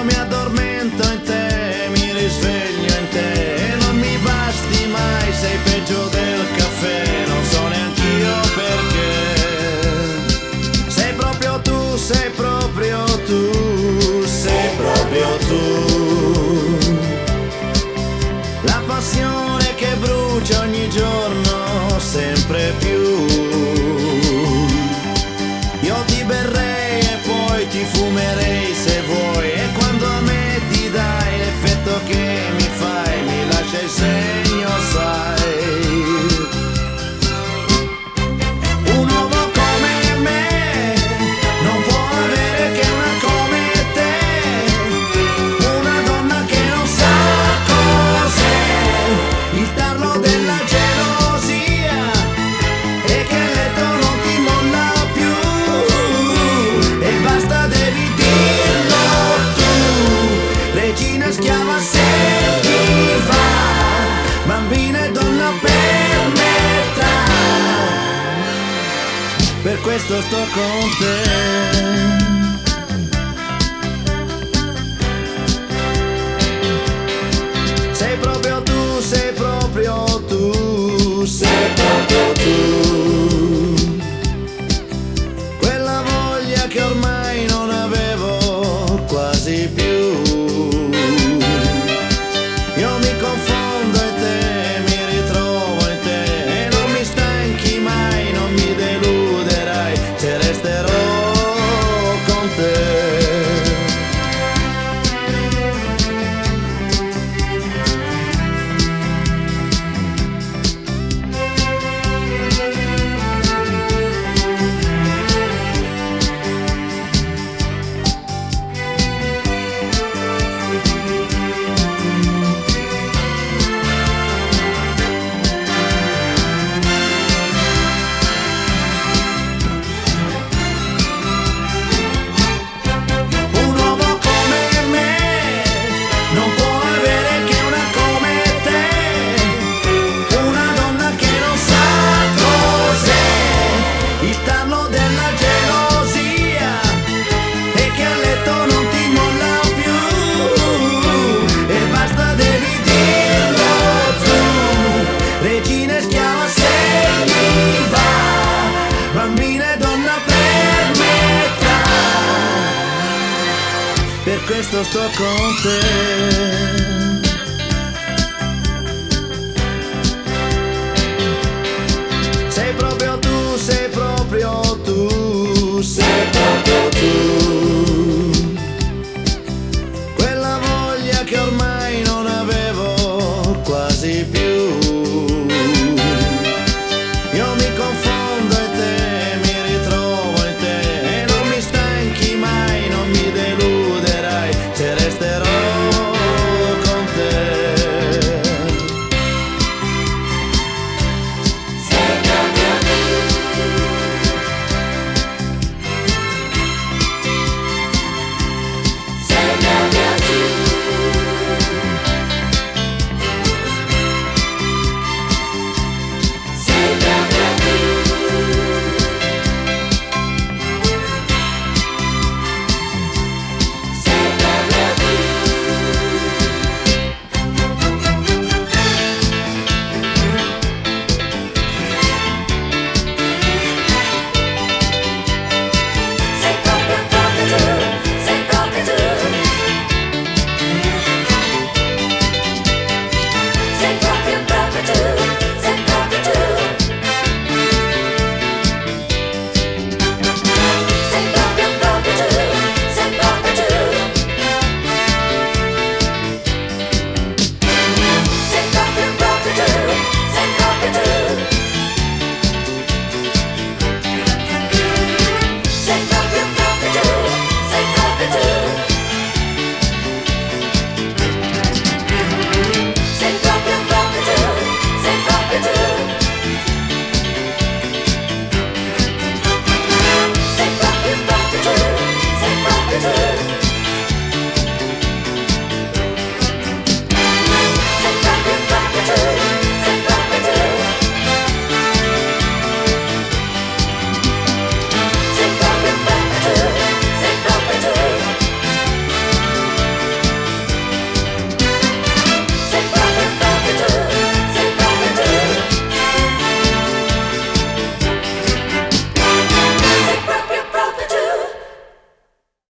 Io mi addormento in te, mi risveglio in te e non mi basti mai, sei peggio del caffè, non so neanch'io perché. Sei proprio tu, sei proprio tu, sei proprio tu. La passione che brucia ogni giorno sempre più. Io ti berrei e poi ti fumerei se vuoi, e quando a me ti dai l'effetto che mi fai mi lascia il segno, sai. Un uomo come me non può avere che una come te, una donna che non sa cos'è il tarlo della gelosia e che a letto non ti molla più, e basta, devi dirlo tu, regina schiava se ti va, bambina e donna per metà, per questo sto con te. Sei proprio tu, sei proprio tu, sei proprio tu. Quella voglia che ormai non avevo quasi più. Io mi confondo in te, mi ritrovo in te e non mi stanchi mai, non mi deluderai se resterò con te. Un uomo come me non può avere che una come te, una donna che non sa cos'è il tarlo della gelosia e che a letto non ti molla più, e basta, devi dirlo tu, regina e schiava se ti va, bambina e donna per metà, per questo sto con te.